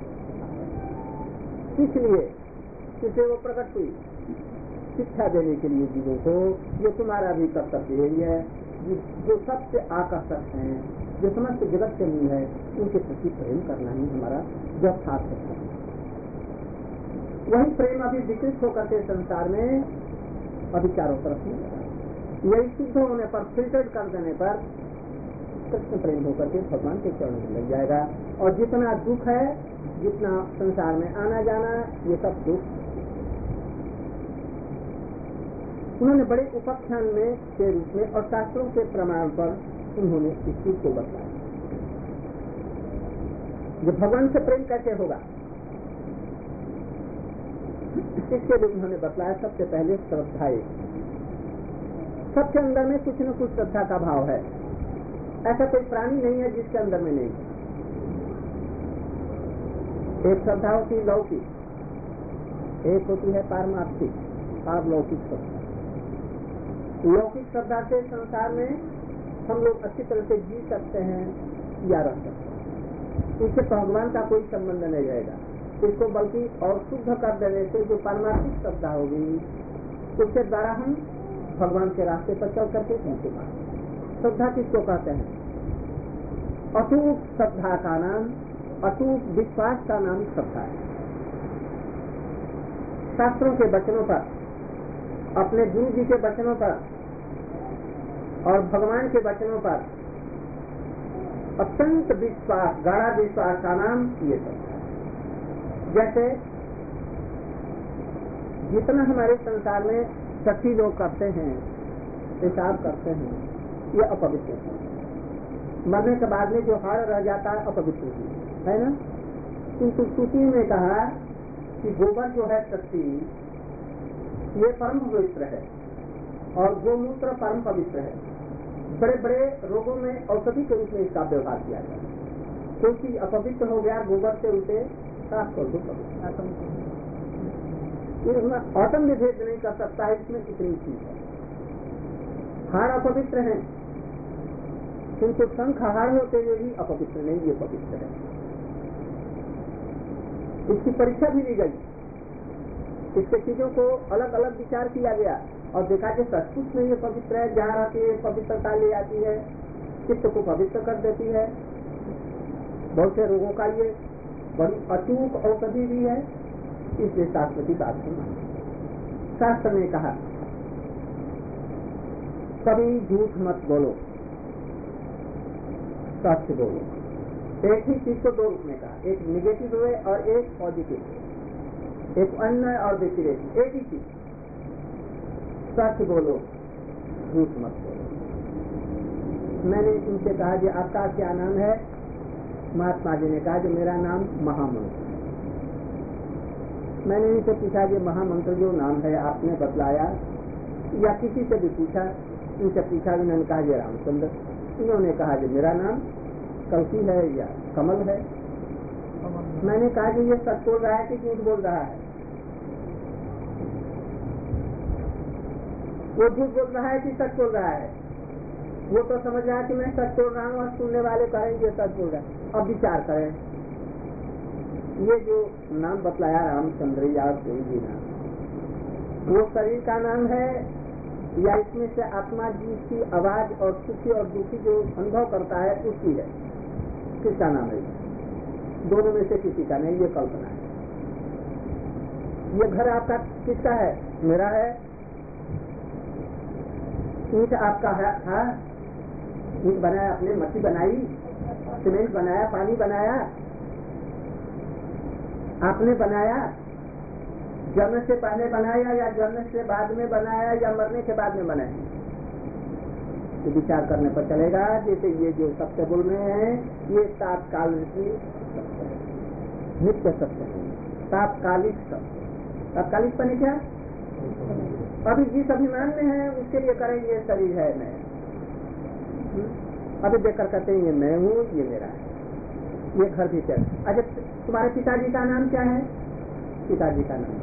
इसलिए किसे वो प्रकट हुई शिक्षा देने के लिए जीवों को। ये तुम्हारा भी कर्तव्य है। जो सबसे आकर्षक है, जो समस्त जगत के मूल है, उनके प्रति प्रेम करना ही हमारा यथार्थ है। वही प्रेम अभी विकृत होकर के संसार में अभी चारों तरफ नहीं लगा। यही शुद्ध होने पर, फिल्टर कर देने पर कृष्ण प्रेम होकर के भगवान के चरणों में लग जाएगा। और जितना दुख है, जितना संसार में आना जाना, ये सब दुख उन्होंने बड़े उपाख्यान में के रूप में और शास्त्रों के प्रमाण पर उन्होंने इस चीज को बताया। जो भगवान से प्रेम कैसे होगा, इसके लिए उन्होंने बताया। सबसे पहले श्रद्धा। सबके अंदर में कुछ न कुछ श्रद्धा का भाव है। ऐसा कोई प्राणी नहीं है जिसके अंदर में नहीं। एक श्रद्धा होती है लौकिक, एक होती है पारमार्थिक, पारलौकिक श्रद्धा। लौकिक श्रद्धा से संसार में हम लोग अच्छी तरह से जी सकते हैं या रह सकते हैं, इससे भगवान का कोई संबंध नहीं रहेगा। इसको बल्कि और शुद्ध कर देने से जो पारमार्थिक श्रद्धा होगी, उसके द्वारा हम भगवान के रास्ते पर चल करके पहुंचे पाएंगे। श्रद्धा किसको कहते हैं? अटूट श्रद्धा का नाम, अटूट विश्वास का नाम श्रद्धा है। शास्त्रों के वचनों पर, अपने गुरु जी के वचनों पर और भगवान के वचनों पर अत्यंत विश्वास, गाढ़ा विश्वास का नाम ये श्रद्धा है। जैसे जितना हमारे संसार में सखी लोग करते हैं, हिसाब करते हैं, ये अपवित्र है। मरने के बाद में जो हार रह जाता है अपवित्र है ना। किंतु श्रुति में कहा कि गोबर जो है शक्ति, ये परम पवित्र है और गोमूत्र परम पवित्र है। बड़े बड़े रोगों में औषधि के रूप में इसका व्यवहार किया जाता है। कोई चीज अपवित्र हो गया, गोबर से उसे साफ कर दो। आत्म विभेद नहीं कर सकता है, इसमें कितनी चीज है। हार अपवित्र है, किंतु शंख हार होते हुए भी अपवित्र नहीं, ये पवित्र है। इसकी परीक्षा भी ली गई, इसके चीजों को अलग अलग विचार किया गया और देखा कि सब कुछ नहीं ये पवित्र है। जहाँ आती है पवित्रता ले आती है, चित्त को पवित्र कर देती है। बहुत से रोगों का ये बड़ी अचूक औषधि भी है, इसलिए शास्त्र की बात सुना। शास्त्र ने कहा कभी झूठ मत बोलो, सत्य बोलो। एक ही चीज को दो रूप में कहा, एक निगेटिव वे और एक पॉजिटिव, एक अन्य और व्यतिरेक। एक ही चीज, सत्य बोलो, झूठ मत बोलो। मैंने इनसे कहा कि आपका क्या नाम है? महात्मा जी ने कहा कि मेरा नाम महामंत्र। मैंने इनसे पूछा कि महामंत्र जो नाम है आपने बतलाया, या किसी से भी पूछा, इनसे पूछा, इन्होंने कहा ये रामचंद्र। इन्होंने कहा कि मेरा नाम कलसी है या कमल है। मैंने कहा कि ये सच बोल रहा है कि झूठ बोल रहा है? वो झूठ बोल रहा है कि सच बोल रहा है? वो तो समझ रहा है कि मैं सच बोल रहा हूँ और सुनने वाले कहेंगे सच बोल रहा है। अब विचार करें, ये जो नाम बतलाया रामचंद्र या कोई भी नाम, वो शरीर का नाम है या इसमें से आत्मा जी की आवाज और सुखी और दुखी जो अनुभव करता है उसकी है? किसका नाम है? दोनों में से किसी का नहीं, ये कल्पना है। ये घर आपका किसका है? मेरा है। ईंट आपका है? ईंट बनाया आपने, मट्टी बनाई, सीमेंट बनाया, पानी बनाया, आपने बनाया। जन्म से पहले बनाया या जन्म से बाद में बनाया या मरने के बाद में बनाया? तो विचार करने पर चलेगा। जैसे ये जो सत्य बोल रहे हैं, ये तात्कालिक नित्य सत्य है, तात्कालिक सत्य। तात्कालिक बने क्या? अभी जिस अभिमान में है उसके लिए करें ये शरीर है मैं, अभी देखकर कहते हैं ये मैं हूँ, ये मेरा है, ये घर भी है। अच्छा, तुम्हारे पिताजी का नाम क्या है? पिताजी का नाम,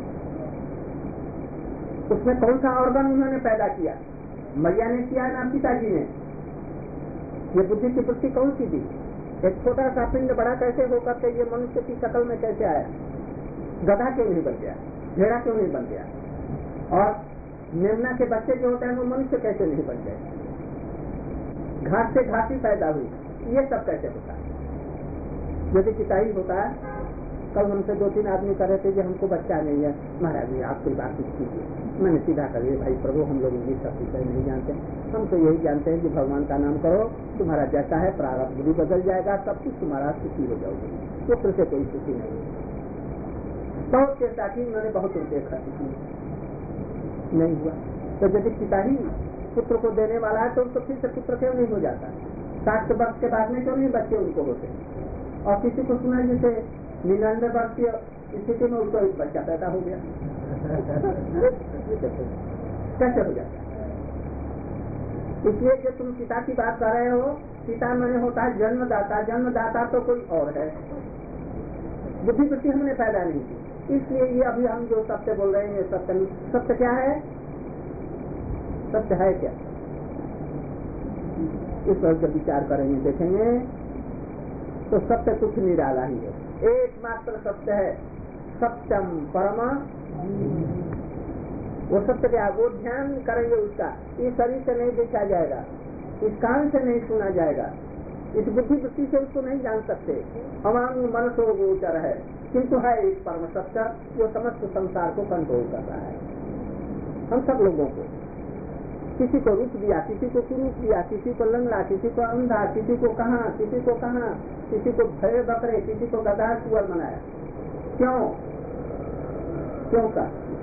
उसमें कौन सा ऑर्गन उन्होंने पैदा किया? मैया ने किया ना पिताजी ने? ये बुद्धि की वृत्ति कौन सी थी? एक छोटा सा पिंड बड़ा कैसे होकर के ये मनुष्य की शक्ल में कैसे आया? गधा क्यों नहीं बन गया? भेड़ा क्यों नहीं बन गया? और मेमना के बच्चे जो होते हैं वो मनुष्य कैसे नहीं बन गए? घास से घास ही पैदा हुई, ये सब कैसे होता है? यदि पिता ही होता है, कल हमसे 2-3 आदमी कह रहे थे कि हमको बच्चा नहीं है। महाराज जी आप कोई बात नहीं कीजिए। मैंने सीधा कर दिया, भाई प्रभु हम लोग ये सब विषय नहीं जानते, हम तो यही जानते हैं कि भगवान का नाम करो, तुम्हारा जैसा है प्रारब्ध भी बदल जाएगा, सब कुछ तुम्हारा सुखी हो जाओगे, पुत्र से कोई सुखी नहीं। बहुत चेष्टा की, उन्होंने बहुत रुपये खर्च किए, नहीं हुआ। तो यदि पिता ही पुत्र को देने वाला है तो उनको फिर से पुत्र क्यों नहीं हो जाता? 60 वर्ष के बाद में क्यों नहीं बच्चे उनको होते? और किसी को सुना जैसे 99 वर्ष की स्थिति में उसको एक बच्चा पैदा हो गया, कैसे हो जाता? इसलिए जो तुम पिता की बात कर रहे हो, पिता मैंने होता है जन्मदाता, जन्मदाता तो कोई और है, बुद्धि वृत्ति हमने पैदा नहीं की। इसलिए ये अभी हम जो सत्य बोल रहे हैं, सत्य सत्य क्या है? सत्य है क्या? इस पर जब विचार करेंगे देखेंगे तो सत्य कुछ निराला ही है, एकमात्र सत्य है सत्यम परमा। वो सत्य क्या? वो ध्यान करेंगे उसका, इस शरीर से नहीं देखा जाएगा, इस कान से नहीं सुना जाएगा, इस बुद्धि वृत्ति से उसको नहीं जान सकते, अवांग मनसो गोचर है, किंतु है एक परम सत्य जो समस्त संसार को कंट्रोल कर रहा है। हम सब लोगों को, किसी को रूप दिया, किसी को कुरूप दिया, किसी को लंगड़ा, किसी को अंधा, किसी को कहाँ, किसी को कहाँ, किसी को भेड़ बकरे, किसी को गधा सुअर बनाया। क्यों? क्यों का?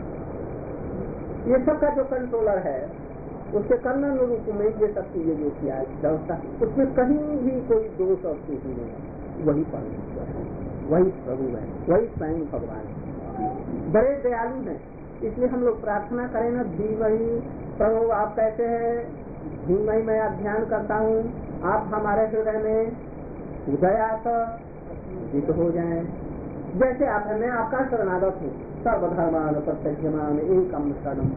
ये सब का जो कंट्रोलर है उसके कर्णानुरूप में ये सब चीजें जो किया व्यवस्था, उसमें कहीं भी कोई दोष और त्रुटि नहीं है। वही परमेश्वर है, वही प्रभु है, वही स्वयं भगवान है, बड़े दयालु हैं। इसलिए हम लोग प्रार्थना करें ना, धीमहि प्रभु आप कहते हैं, धीमहि मैं ध्यान करता हूँ, आप हमारे हृदय में दया जित हो जाए। जैसे आप है, मैं आपका शरणागत हूँ, सर्वधर्मान प्रत्यज्यमान एकम शरणम।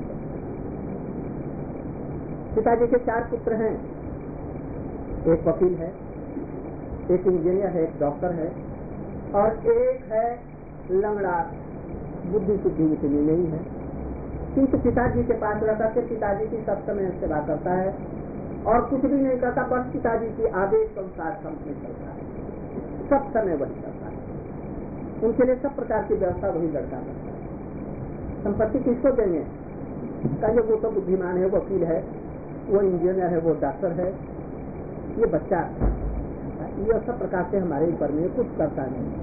पिताजी के 4 पुत्र हैं, एक वकील है, एक इंजीनियर है, एक डॉक्टर है, और एक है लंगड़ा, बुद्धि शुद्धि इतनी नहीं है, किंतु पिताजी के पास रह करके पिताजी की सब समय सेवा करता है और कुछ भी नहीं करता, बस पिताजी की आदेश अनुसार कंप्लीट करता है, सब समय वही करता है। उनके लिए सब प्रकार की व्यवस्था वही लड़का करता है। संपत्ति किसको देंगे? कहिए वो तो बुद्धिमान है, वकील है, वो इंजीनियर है, वो डॉक्टर है, ये बच्चा, ये सब प्रकार से हमारे ऊपर में कुछ करता नहीं।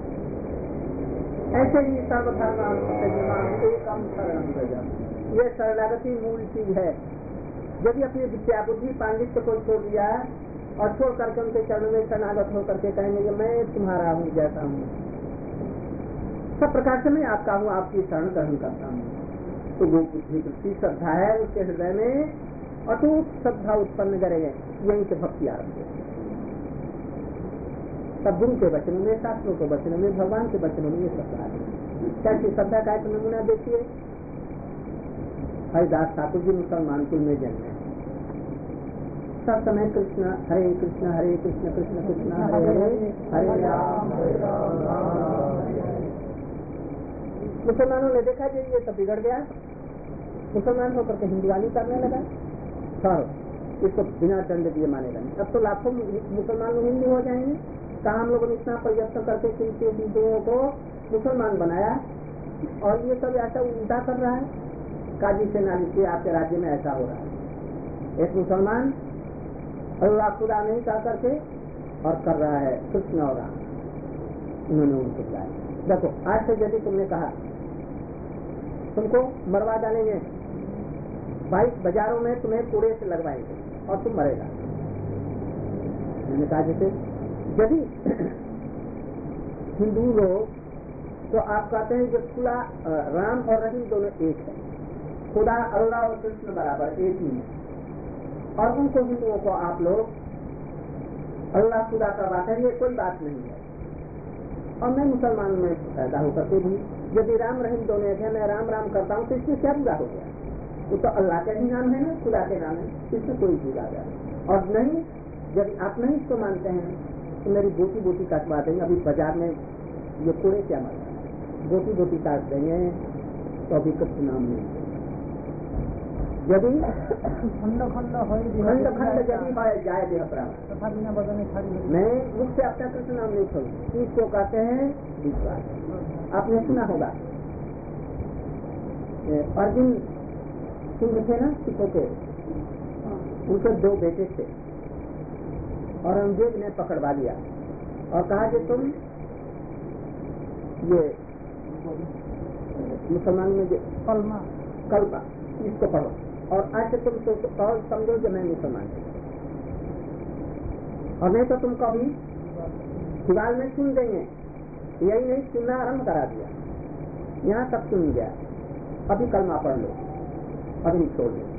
ऐसे ही सर्वधर्मान एकम शरणम व्रजम, ये शरणागति मूल चीज है। यदि अपनी विद्या बुद्धि पांडित्य को छोड़ दिया और छोड़ करके उनके चरणों में शरणागत होकर के कहेंगे कि मैं तुम्हारा हूँ, जैसा हूँ, सब प्रकार से मैं आपका हूँ, आपकी शरण ग्रहण करता हूँ, तो वो बुद्धि वृत्ति श्रद्धा है उसके हृदय में, अटूट श्रद्धा उत्पन्न करेंगे, यहीं से भक्ति आरंभ होगी। सब गुरु के वचनों में, शास्त्रों के वचनों में, भगवान के वचनों में ये श्रद्धा है। कैसी श्रद्धा का एक नमूना देखिए, हरिदास ठाकुर जी मुसलमान कुल में जन्मे, सब समय कृष्ण हरे कृष्ण कृष्ण कृष्ण हरे हरे, हरे राम। मुसलमानों ने देखा कि ये सब बिगड़ गया, मुसलमान होकर के हिंदुआनी करने लगा, सर इसको बिना दंड दिए मानेगा नहीं। अब तो लाखों मुसलमान लोग हिंदू हो जाएंगे। कहा हम लोगों ने इतना प्रयत्न करके हिंदुओं को मुसलमान बनाया और ये सब ऐसा उल्टा कर रहा है। काजी से नाली से आपके राज्य में ऐसा हो रहा है, एक मुसलमान अल्लाह खुदा नहीं कह करके और कर रहा है कृष्ण और राम, उन्होंने उनको बुलाया। देखो आज से यदि तुमने कहा तुमको मरवा डालेंगे, बाइक बाजारों में तुम्हें कूड़े से लगवाएंगे और तुम मरेगा। मैंने कहा जैसे यदि हिंदू लोग तो आप कहते हैं कि खुदा राम और रहीम दोनों एक है, खुदा अल्लाह और कृष्ण बराबर एक ही है, और उनको हिंदुओं को आप लोग अल्लाह खुदा का बात है, ये कोई बात नहीं है। और मैं मुसलमान में पैदा होकर के भी यदि राम रहीम दोनों एक है, मैं राम राम करता हूँ तो इसमें क्या बुरा हो गया? वो तो अल्लाह का ही नाम है ना, खुदा के नाम है, इसमें कोई बुरा गया। और नहीं, यदि आप नहीं इसको मानते हैं तो मेरी बोटी बोटी काटवा देंगे। अभी बाजार में ये कूड़े क्या मारता है, बोटी बोटी काट देंगे तो अभी कृष्ण नाम नहीं। यदि खंड खंड यदि जाए देह प्राण तथा बिना बदने छाड़ी मैं मुझसे अपना कृष्ण नाम नहीं छोड़ू, इसको कहते हैं विश्वास। आपने सुना होगा अर्जुन सिंह थे ना सिखों के, उनके 2 बेटे थे औरंगजेब ने पकड़वा लिया और कहा कि तुम ये मुसलमान में कलमा इसको पढ़ो और आज से तुम और समझो कि मैं मुसलमान हूँ, और नहीं तो तुम कभी दीवार में सुन देंगे। यही नहीं, सुनना आरंभ करा दिया, यहाँ तक सुन गया, अभी कलमा पढ़ लो, अभी छोड़ दो।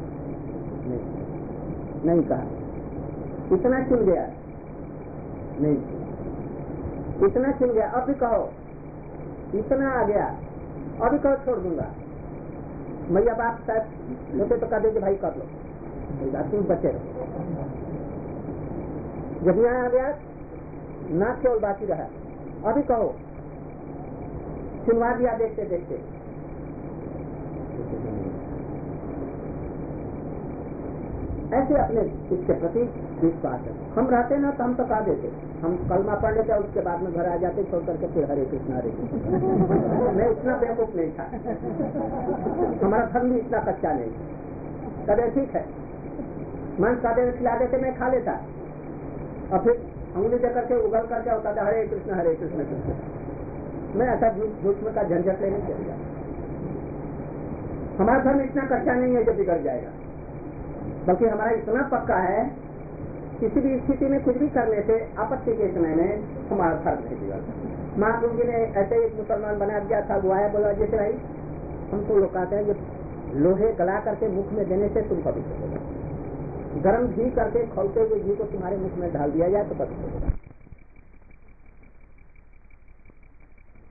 नहीं कहा, इतना सुन गया, नहीं इतना सुन गया, अभी कहो, इतना आ गया, अभी कहो छोड़ दूंगा। मैया बाप शायद होते तो कह देते भाई कर लो, तुम बचे रहो। जब यहाँ आ गया ना केवल बाकी रहा, अभी कहो, सुनवा दिया देखते देखते। ऐसे अपने इसके प्रति विश्वास है। हम रहते ना तो हम तो कहा देते, हम कलमा पढ़ लेते और उसके बाद में घर आ जाते छोड़ करके फिर हरे कृष्ण हरे कृष्ण। मैं इतना बेवकूफ नहीं था, हमारा धर्म भी इतना कच्चा नहीं था। कदे ठीक है, मांस कदे खिला देते, मैं खा लेता और फिर अंगुली दे करके उगल करके होता था हरे कृष्ण कृष्ण। मैं ऐसा झूठ में का झंझट लेने चल गया। हमारा धर्म इतना कच्चा नहीं है जो बिगड़ जाएगा, बल्कि हमारा इतना पक्का है किसी भी स्थिति में कुछ भी करने से आपत्ति के समय में हमारा धर्म नहीं बिगड़ता। महाप्रभु जी ने ऐसे एक मुसलमान बना दिया था, वो आया बोला जैसे भाई हमको लोग कहते हैं कि लोहे गला करके मुख में देने से तुम पवित्र हो, गरम घी करके खौलते हुए घी को तुम्हारे मुख में डाल दिया जाए तो पवित्र होगा।